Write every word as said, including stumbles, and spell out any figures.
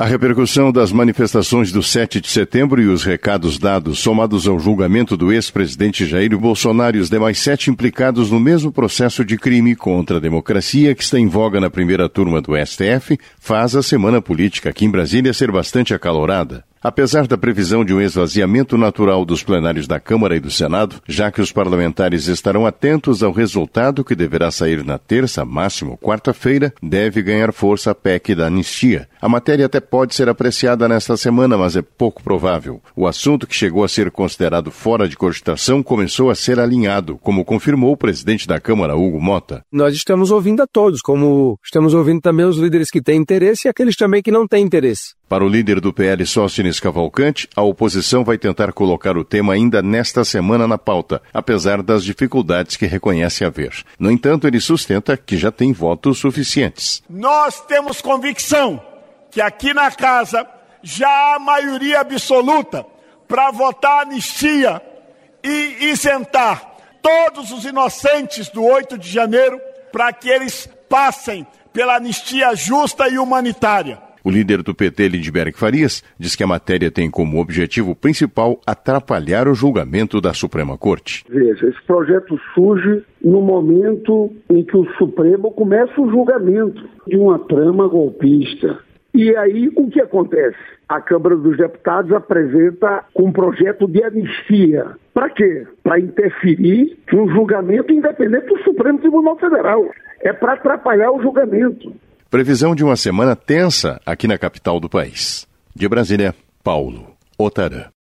A repercussão das manifestações do sete de setembro e os recados dados, somados ao julgamento do ex-presidente Jair Bolsonaro e os demais sete implicados no mesmo processo de crime contra a democracia que está em voga na primeira turma do S T F, faz a semana política aqui em Brasília ser bastante acalorada. Apesar da previsão de um esvaziamento natural dos plenários da Câmara e do Senado, já que os parlamentares estarão atentos ao resultado que deverá sair na terça, máximo quarta-feira, deve ganhar força a P E C da anistia. A matéria até pode ser apreciada nesta semana, mas é pouco provável. O assunto que chegou a ser considerado fora de cogitação começou a ser alinhado, como confirmou o presidente da Câmara, Hugo Mota. Nós estamos ouvindo a todos, como estamos ouvindo também os líderes que têm interesse e aqueles também que não têm interesse. Para o líder do P L, Sóstenes Cavalcante, a oposição vai tentar colocar o tema ainda nesta semana na pauta, apesar das dificuldades que reconhece haver. No entanto, ele sustenta que já tem votos suficientes. Nós temos convicção que aqui na casa já há maioria absoluta para votar anistia e isentar todos os inocentes do oito de janeiro para que eles passem pela anistia justa e humanitária. O líder do P T, Lindbergh Farias, diz que a matéria tem como objetivo principal atrapalhar o julgamento da Suprema Corte. Veja, esse projeto surge no momento em que o Supremo começa o julgamento de uma trama golpista. E aí, o que acontece? A Câmara dos Deputados apresenta um projeto de anistia. Para quê? Para interferir no julgamento independente do Supremo Tribunal Federal. É para atrapalhar o julgamento. Previsão de uma semana tensa aqui na capital do país. De Brasília, Paulo Otarã.